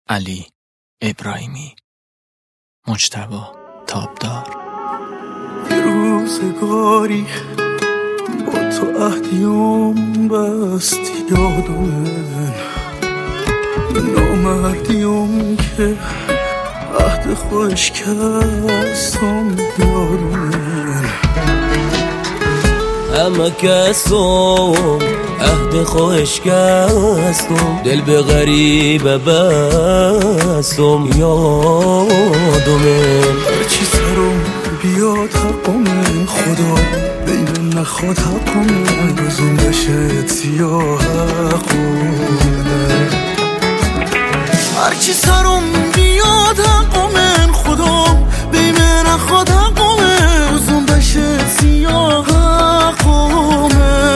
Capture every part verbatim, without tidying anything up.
علی ابراهیمی. مجتبی تابدار. روزگاری با تو عهدیم بست یادم، نامردیم که عهد خوش کستم یارم، همه کسم عهد خوش کستم، دل به غریبه بستم یادمه. هرچی سرم بیاد حقم خدا، بین نخواد حقم روزم بشه سیاه حقم. هرچی سرم بیاد حقم خدا، بین نخواد حقم روزم بشه سیاه حقم.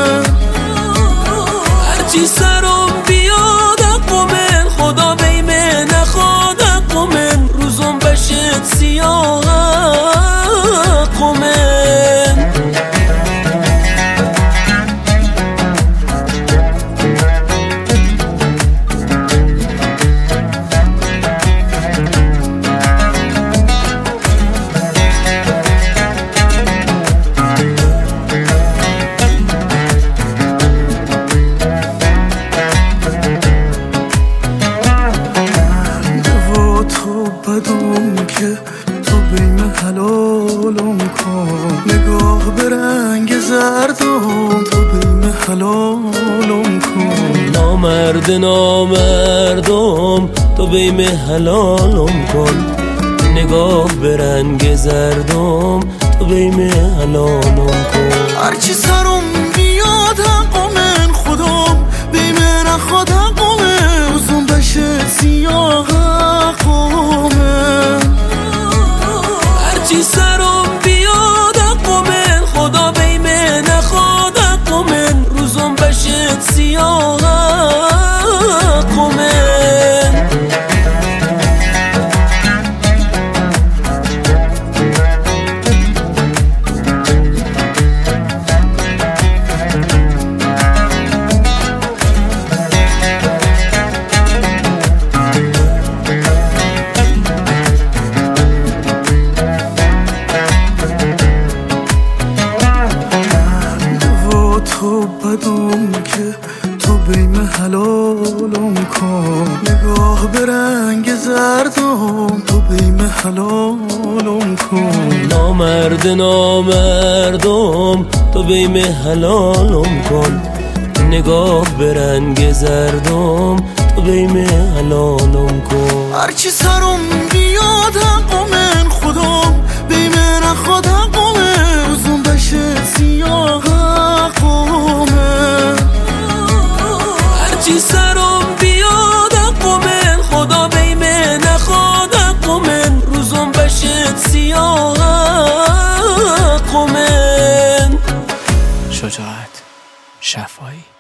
هرچی سرم بیاد حقم خدا، بین نخواد حقم روزم بشه سیاه حقم. بدون که تو بیم حلالم کن، نگاه به رنگ زردم تو بیم حلالم کن. نامرد نامردم تو بیم حلالم کن، نگاه به رنگ زردم تو بیم حلالم کن. هرچی سرم بیاد حقم خدا، بیم نخواد حقم روزم بشه سیاه حقم. هرچی سرم بیاد حقم خدا، بیم نخواد حقم روزم بشه سیاه حقم. تو بدون که تو بیم حلالم کن، نگاه به رنگ زردم تو بیم حلالم کن. نامرد نامردم تو بیم حلالم کن، نگاه به رنگ زردم تو بیم حلالم کن. هرچی سرم بیاد حقم خدا، بیم نخواد حقم روزم بشه سیاه حقم. هرچی سرم بیاد حقم خدا، بیم نخواد حقم روزم بشه سیاه حقم. شجاعت شفایی.